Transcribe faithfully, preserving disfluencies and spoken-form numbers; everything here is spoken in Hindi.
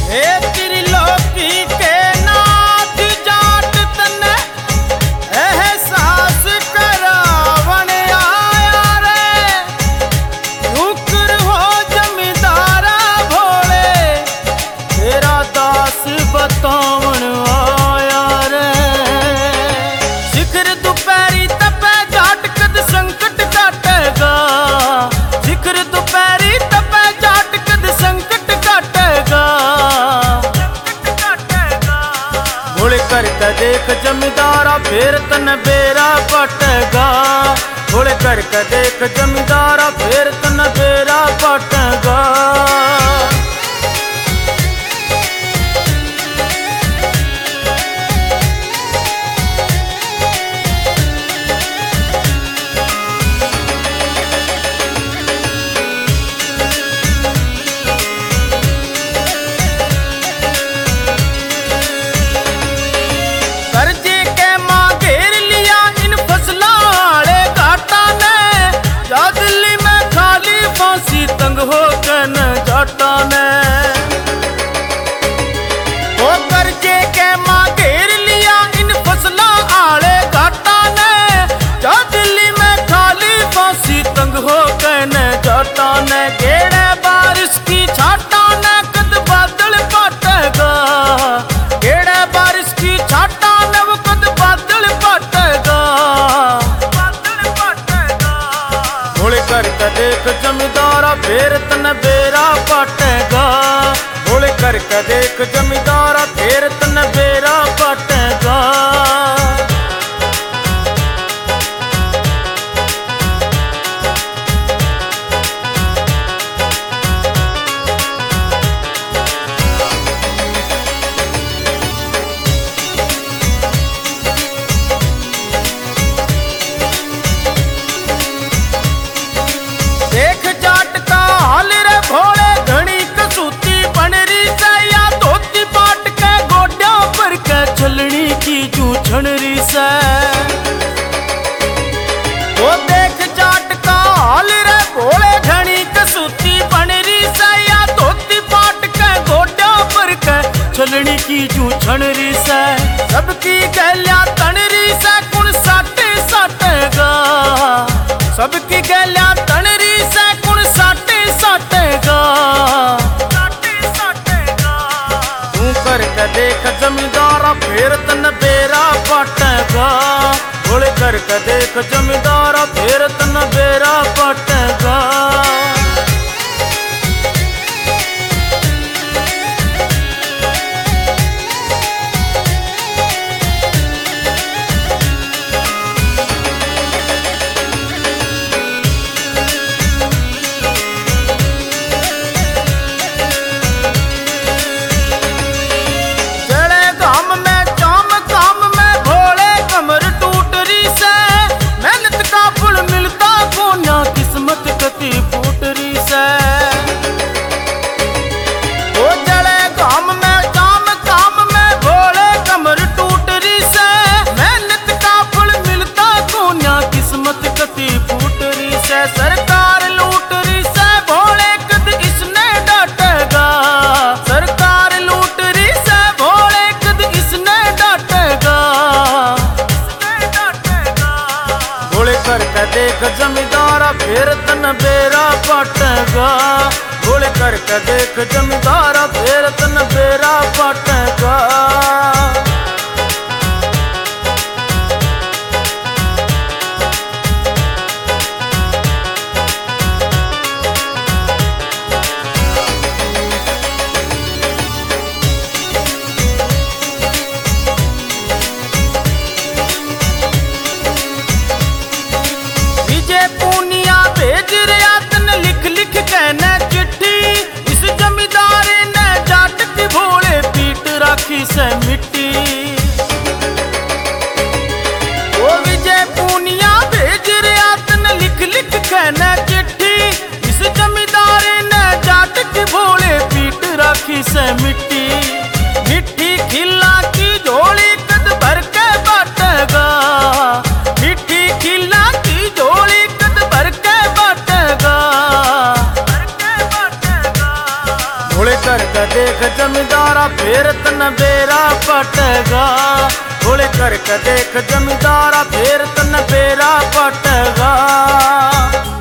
हे त्रिलोकी के नाथ जाट तने एहसास करावन आया रे। शुक्र हो जमींदारा भोले तेरा दास बतावन आया रे। शिखर दोपहरी तपे जाट कद संकट काटेगा। शिखर दोपहरी तपे जाट कद संकट काटेगा। भोले करके देख जमींदारा फिर तन बेरा पटेगा। भोले करके देख जमींदारा फिर तन बेरा पटेगा। कर्जे के मां घेर लिया इन फसलों वाले घाटा ने। जा दिल्ली में खाली फांसी तंग हो के न जाटा ने। वो कर्जे के मां घेर लिया इन फसलों वाले घाटा ने। जा दिल्ली में खाली फांसी तंग हो के न जाटा ने। गेड़े बारिश की छाटा ने कद बादल पाटेगा। गेड़े बारिश की छाटा ने वो कद बादल पाटेगा। भोले करके देख जमींदारा फिर तन बेरा पाटेगा। भोले करके देख जमींदारा फिर तन बेरा पाटेगा। देख जाट का हाल रे भोले घनी कसूती बनरी से। या धोती पाट के गोड्या पर के छलनी की जूझनरी से। वो देख जाट का हाल रे भोले घनी कसूती बनरी से। या धोती पाट के गोड्या पर के छलनी की जूझनरी से। सबकी गैल्या तनरी से कुण साटे साटेगा। सबकी गैल्या तनरी से कुण साटे साटेगा। तू करके देख जमींदारा फिर तन बेरा पाटेगा। भोले करके देख जमींदारा फिर तन बेरा पाटेगा। सरकार लूट रही से भोले कद इसने डांटेगा। सरकार लूट रही से भोले कद इसने डांटेगा। भोले करके देख जमींदारा फिर तन बेरा पाटेगा। भोले करके देख जमींदारा फिर तन बेरा पाटेगा। भेज रहा तन लिख लिख कहना चिट्ठी। इस जमींदार ने जाट की भोले पीट राखी से मिट्टी। वो विजय पूनिया भेज रहा तन लिख लिख कहना चिट्ठी। इस जमींदार ने जाट की भोले पीट राखी से मिट्टी। मिट्टी खिला की झोली कद भर के बाटेगा। मिट्टी खिला की झोली कद भर के बाटेगा। होले करके देख जमींदारा फिर तन बेरा पटगा। होले करके देख जमींदारा फिर तन बेरा पटगा।